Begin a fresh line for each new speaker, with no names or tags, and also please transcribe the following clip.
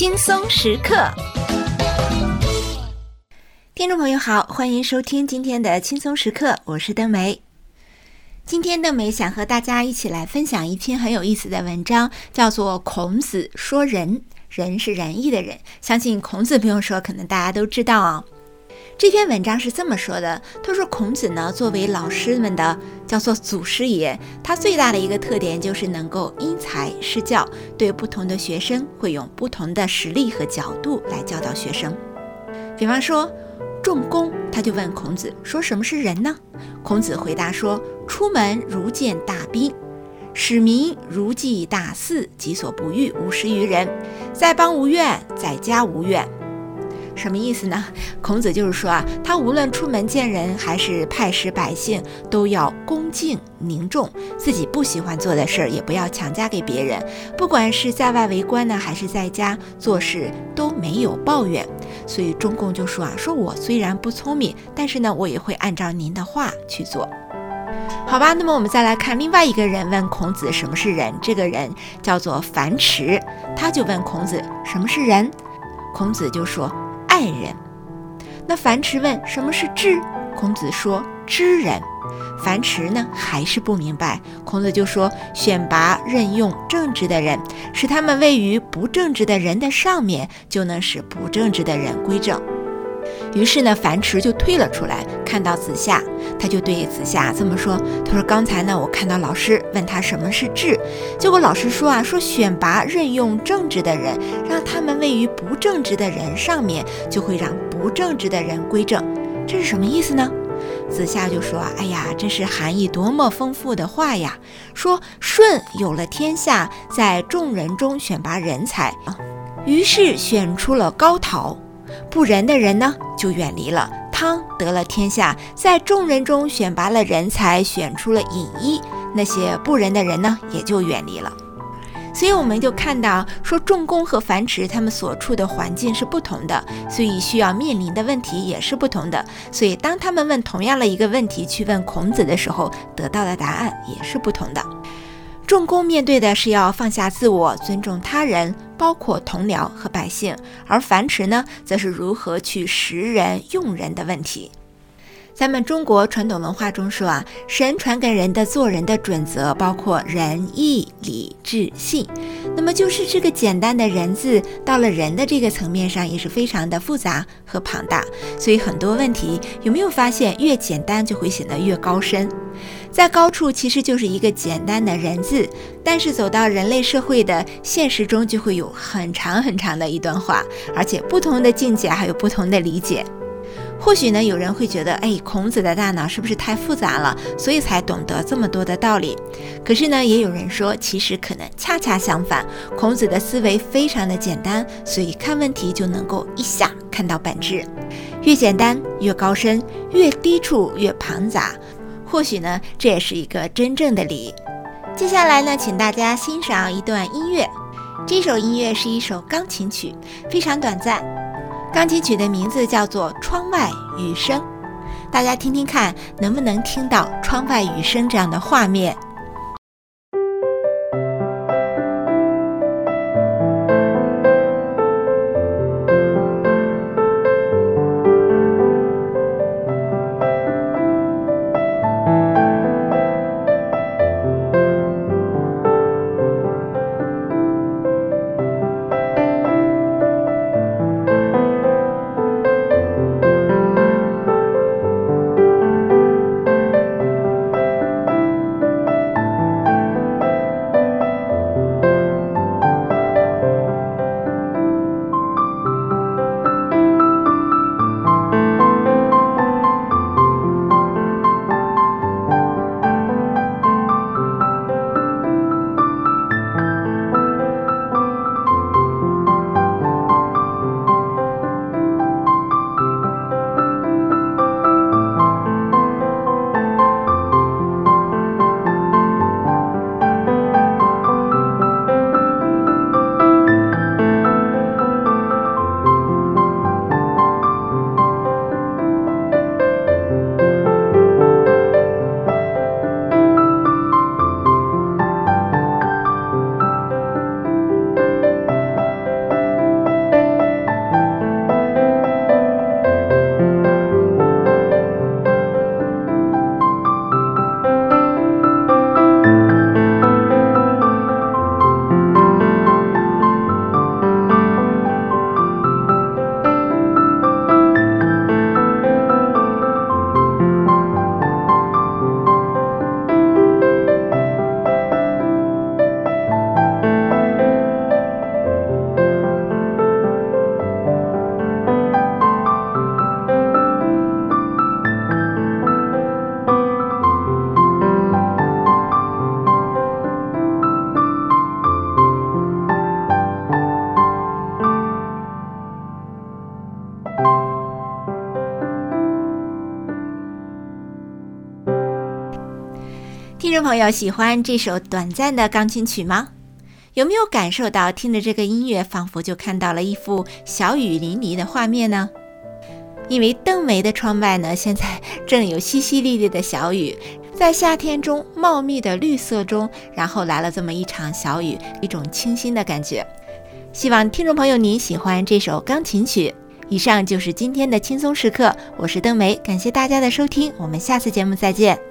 轻松时刻。听众朋友好，欢迎收听今天的轻松时刻，我是登梅。今天登梅想和大家一起来分享一篇很有意思的文章，叫做孔子说仁，仁是仁义的仁，相信孔子不用说，可能大家都知道啊。这篇文章是这么说的，他说孔子呢，作为老师们的叫做祖师爷，他最大的一个特点就是能够因材施教，对不同的学生会用不同的实力和角度来教导学生。比方说仲弓，他就问孔子说，什么是仁呢？孔子回答说，出门如见大宾，使民如祭大祀，己所不欲，50余人，在邦无怨，在家无怨。什么意思呢？孔子就是说他无论出门见人还是派使百姓，都要恭敬凝重，自己不喜欢做的事也不要强加给别人，不管是在外为官呢，还是在家做事都没有抱怨。所以仲弓就说说我虽然不聪明，但是呢，我也会按照您的话去做。好吧，那么我们再来看另外一个人问孔子什么是仁，这个人叫做樊迟，他就问孔子什么是仁，孔子就说爱人。那樊迟问什么是智，孔子说知人。樊迟呢还是不明白，孔子就说选拔任用正直的人，使他们位于不正直的人的上面，就能使不正直的人归正。于是呢，樊迟就退了出来，看到子夏，他就对子夏这么说，他说刚才呢，我看到老师问他什么是智，结果老师说说选拔任用正直的人，让他们位于不正直的人上面，就会让不正直的人归正。这是什么意思呢？子夏就说哎呀，这是含义多么丰富的话呀，说舜有了天下，在众人中选拔人才，于是选出了高陶，不仁的人呢就远离了。汤得了天下，在众人中选拔了人才，选出了尹一，那些不仁的人呢也就远离了。所以我们就看到说仲弓和樊迟他们所处的环境是不同的，所以需要面临的问题也是不同的，所以当他们问同样的一个问题去问孔子的时候，得到的答案也是不同的。仲弓面对的是要放下自我，尊重他人，包括同僚和百姓，而樊迟呢，则是如何去识人用人的问题。咱们中国传统文化中说神传给人的做人的准则包括仁义礼智信，那么就是这个简单的人字，到了人的这个层面上也是非常的复杂和庞大，所以很多问题有没有发现越简单就会显得越高深。在高处其实就是一个简单的人字，但是走到人类社会的现实中就会有很长很长的一段话，而且不同的境界还有不同的理解。或许呢，有人会觉得孔子的大脑是不是太复杂了，所以才懂得这么多的道理。可是呢，也有人说其实可能恰恰相反，孔子的思维非常的简单，所以看问题就能够一下看到本质。越简单越高深，越低处越庞杂，或许呢，这也是一个真正的理。接下来呢，请大家欣赏一段音乐。这首音乐是一首钢琴曲，非常短暂。钢琴曲的名字叫做《窗外雨声》，大家听听看，能不能听到窗外雨声这样的画面？ 听众朋友喜欢这首短暂的钢琴曲吗？有没有感受到听着这个音乐仿佛就看到了一幅小雨淋漓的画面呢？因为邓梅的窗外呢，现在正有淅淅沥沥的小雨，在夏天中茂密的绿色中，然后来了这么一场小雨，一种清新的感觉。希望听众朋友您喜欢这首钢琴曲。以上就是今天的轻松时刻，我是邓梅，感谢大家的收听，我们下次节目再见。